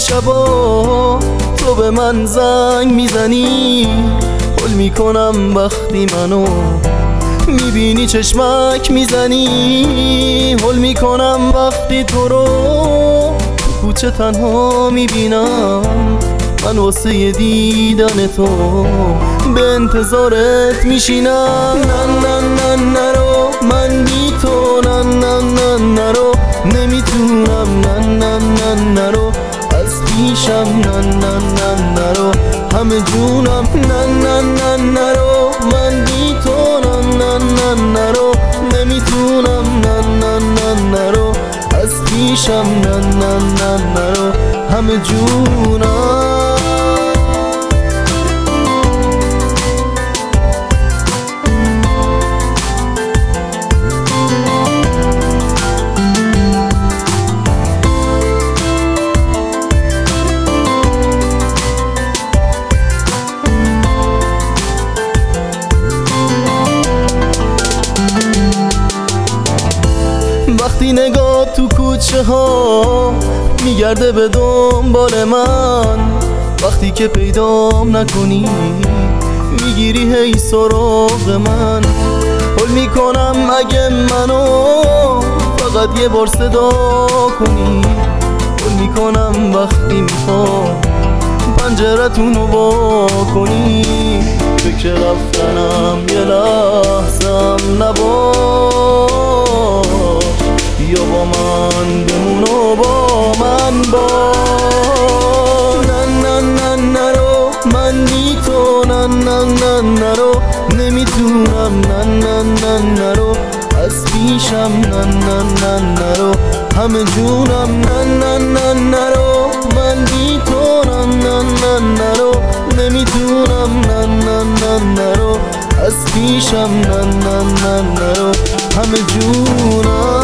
شبا تو به من زنگ میزنی، حل میکنم وقتی منو میبینی چشمک میزنی، حل میکنم وقتی تو رو تو کوچه تنها میبینم. من واسه دیدن تو به انتظارت میشینم. نه نرو من بی تو، نه نرو نمیتونم، نه نرو از پیشم، نه نرو همه جونم. نه نرو من بی تو، نه نرو نمیتونم، نه نرو از پیشم، نه نرو همه جونم. وقتی نگاه تو کوچه ها میگرده به دنبال من، وقتی که پیدام نکنی میگیری هی سراغ من. حل میکنم اگه منو فقط یه بار صدا کنی، حل میکنم وقتی میخوام پنجرتونو وا کنی. فکر رفتنم یه لحظم نباش، یا با من بمون و با من باش. نه نرو من بی تو، نه نرو نمیتونم، نه نرو از پیشم، نه نرو همه جونم. نه نرو من بی تو، نه نرو نمیتونم، نه نرو از پیشم، نه نرو همه جونم.